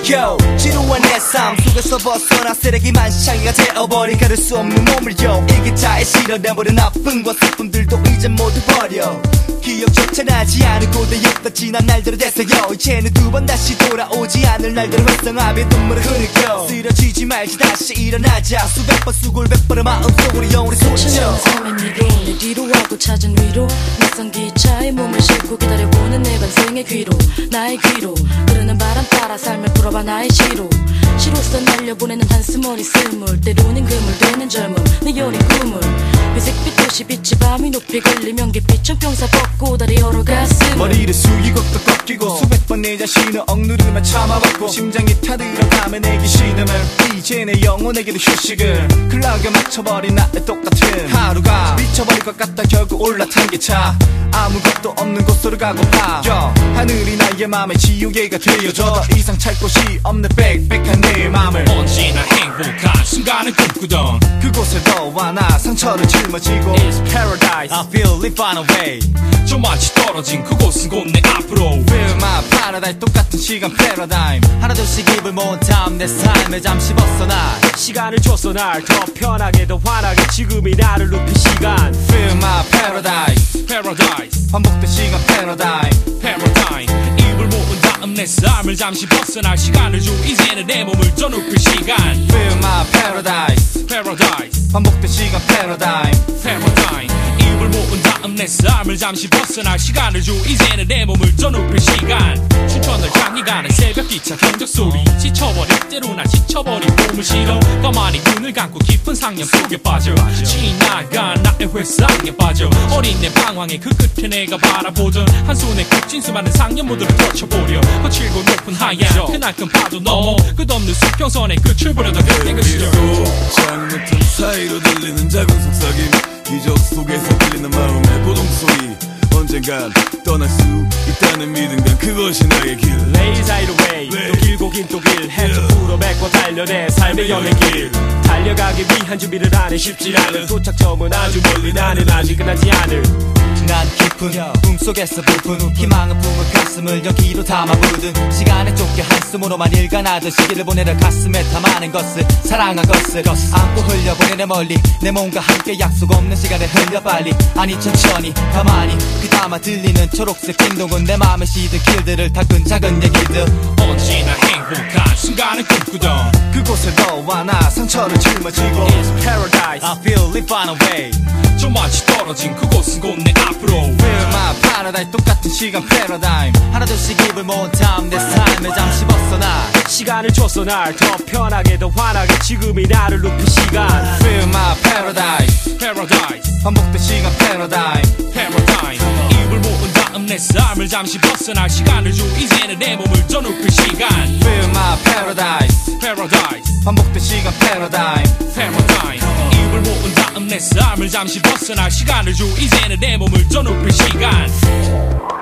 느껴 지루한 내 삶 속에서 벗어나 쓰레기만 향기가 되어버린 가릴 수 없는 몸을요 일기차에 실어내버린 나쁨과 슬픔들도 이제 모두 버려 기억조차 나지 않은 고대였던 지난 날들을 되새겨 이제는 두 번 다시 돌아오지 않을 날들을 활성화해 눈물을 흐르겨 쓰러지지 말지 다시 일어나자 수백 번 수골백 번의 마음속으로 영원히 소리쳐 삶의 미로 내 뒤로 하고 찾은 위로 낯선 기차에 몸을 싣고 기다려보는 내 반생의 귀로 나의 귀로 흐르는 바람 따라 삶을 풀어봐 나의 시로 시로써 날려보내는 한스머리 스물 때로는 그물되는 젊음 내 여린 꿈을 회색빛 도시 빛이 밤이 높이 걸리면 깊이 청평사 뻗고 다리 열어 가슴 머리를 숙이고 또 꺾이고 수백 번 내 자신을 억누르며 참아봤고 심장이 타들어가면 내기 싫음을 이제 내 영혼에게도 휴식을 클락에 맞춰버린 나의 똑같은 하루가 미쳐버릴 것 같다 결국 올라탄 기차 아무것도 없는 곳으로 가고파 하늘이 나의 맘의 지우개가 되어줘 더 이상 찰 곳이 없는 빽빽한 내 맘을 언제나 행복한 순간을 꿈꾸던 그곳에 너와 나 상처를 짊어지고 It's paradise I feel it far away 저 마치 떨어진 그곳은 곧 내 앞으로 Feel my paradise 똑같은 시간 패러다임 하나둘씩 입을 모은 다음 내 삶에 잠시 벗어나 시간을 줘서 날 더 편하게 더 환하게 지금이 나를 눕힌 시간 Feel my paradise Paradise 반복된 시간 패러다임 Paradigm 입을 모은 다음 내 삶을 잠시 벗어날 시간을 줘 이제는 내 몸을 더 눕힐 시간 Feel my paradise Paradise 반복된 시간 패러다임 Paradigm 입을 모은 다음 내 삶을 잠시 벗어날 시간을 줘 이제는 내 몸을 더 눕힐 시간 춘천을 향해 가는 새벽 기차 경적 소리 지쳐버린 때로 난 지쳐버린 몸을 실어 가만히 눈을 감고 깊은 상념 속에 빠져 지나간 나의 회상에 빠져 어린 내 방황의 그 끝에 내가 바라보던 한 손에 꼽진 수많은 상념 모두를 터쳐보려 거칠고 높은 하얀 그날큰 파도 넘어 끝없는 수평선의 끝을 보려던 그때 그 시절 창문 틈 사이로 들리는 작은 속삭임 기적 속에서 들리는 마음의 고동소리 언젠간 떠날 수 있다는 믿음과 그것이 나의 길 Lazy way 또 길고 긴 또 길 해쪽으로 메꿔 달려내 삶의 여행길 달려가기 위한 준비를 안 해 쉽지 않은 도착점은 아주 멀리 나는 아직 끝나지 않을 난 깊은 꿈속에서 부푼 희망은 품은 가슴을 여기로 담아 부든 시간에 쫓겨 한숨으로만 일관하던 시기를 보내려 가슴에 담아낸 것을 사랑한 것을 안고 흘려보내네 멀리 내 몸과 함께 약속 없는 시간에 흘려 빨리 아니 천천히 가만히 귀담아 들리는 초록색 띵동은 내 맘에 시든 길들을 닦은 작은 얘기들 언제나 행복한 순간을 꿈꾸던 그곳에 너와 나 상처를 짊어지고 It's paradise I feel it far away 저 마치 떨어진 그곳은 곧 내 앞으로 Feel my paradise 똑같은 시간 패러다임 하나둘씩 입을 모은 다음 내 삶에 잠시 벗어나 시간을 줘서 날 더 편하게 더 환하게 지금이 나를 눕힌 시간 Feel my paradise Paradise 반복된 시간 패러다임 Paradigm 입을 모은 다음 내 삶을 잠시 벗어날 시간을 줘 이제는 내 몸을 더 눕힐 시간 Feel my paradise Paradise 반복된 시간 패러다임 Paradigm 입을 모은 다음 내 삶을 잠시 벗어날 시간을 줘 이제는 내 몸을 더 눕힐 시간